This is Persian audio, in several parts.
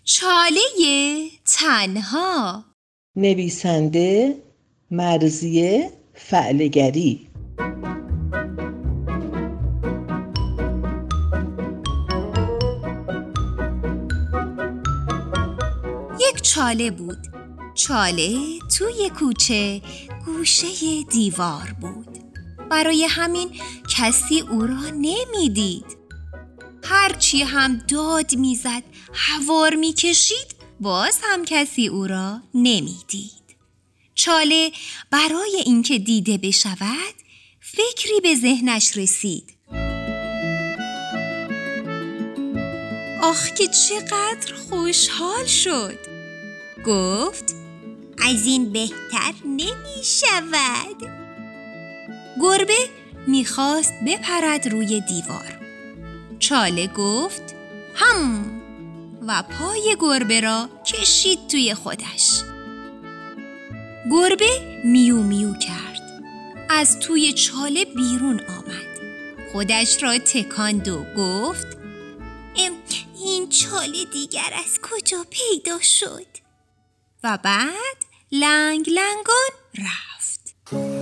چاله تنها. نویسنده مرضیه فعلگری. یک چاله بود. چاله توی کوچه گوشه دیوار بود. برای همین کسی او را نمیدید. هرچی هم داد میزد، هوار میکشید، باز هم کسی او را نمیدید. چاله برای اینکه دیده بشود، فکری به ذهنش رسید. آخ که چقدر خوشحال شد. گفت از این بهتر نمی شود. گربه میخواست بپرد روی دیوار. چاله گفت هم و پای گربه را کشید توی خودش. گربه میو میو کرد. از توی چاله بیرون آمد. خودش را تکاند و گفت این چاله دیگر از کجا پیدا شد؟ و بعد لنگ لنگان رفت.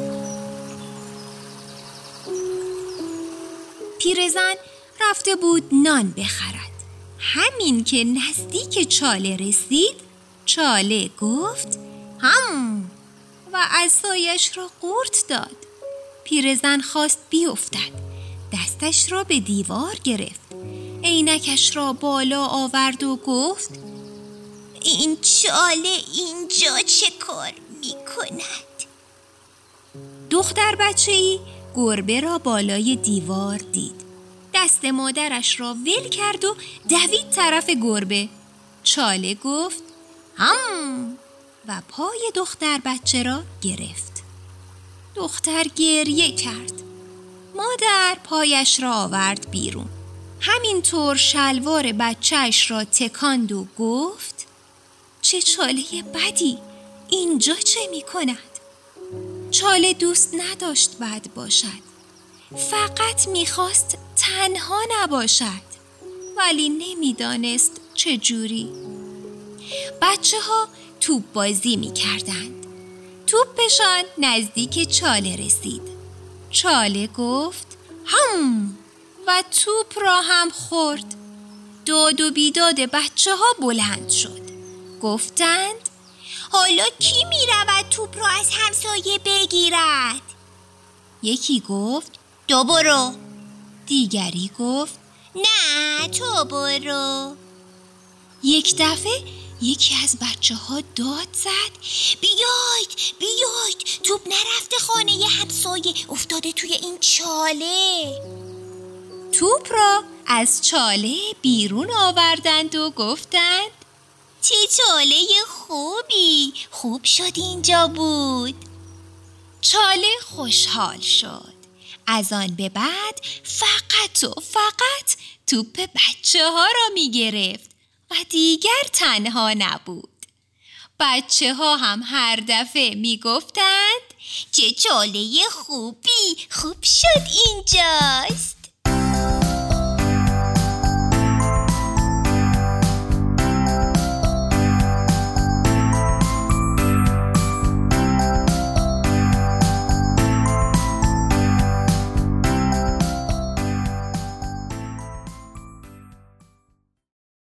پیرزن رفته بود نان بخرد. همین که نزدیک چاله رسید، چاله گفت هم و عصایش را قورت داد. پیرزن خواست بیفتد. دستش را به دیوار گرفت. عینکش را بالا آورد و گفت این چاله اینجا چه کار می کند؟ دختر بچه‌ای گربه را بالای دیوار دید. دست مادرش را ول کرد و دوید طرف گربه. چاله گفت هم و پای دختر بچه را گرفت. دختر گریه کرد. مادر پایش را آورد بیرون. همینطور شلوار بچه‌اش را تکاند و گفت چه چاله بدی، اینجا چه می کند؟ چاله دوست نداشت بد باشد. فقط میخواست تنها نباشد، ولی نمیدانست چجوری. بچه‌ها توپ بازی میکردند. توپشان نزدیک چاله رسید. چاله گفت هم و توپ را هم خورد. داد و بیداد بچه‌ها بلند شد. گفتند حالا کی میرود توپ را از همسایه بگیرد؟ یکی گفت تو برو. دیگری گفت نه تو برو. یک دفعه یکی از بچه‌ها داد زد بیاید توپ نرفته خانه همسایه، افتاده توی این چاله. توپ را از چاله بیرون آوردند و گفتند چه چاله خوبی، خوب شد اینجا بود. چاله خوشحال شد. از آن به بعد فقط توپ بچه‌ها را می گرفت و دیگر تنها نبود. بچه‌ها هم هر دفعه می گفتند چه چاله خوبی، خوب شد اینجاست.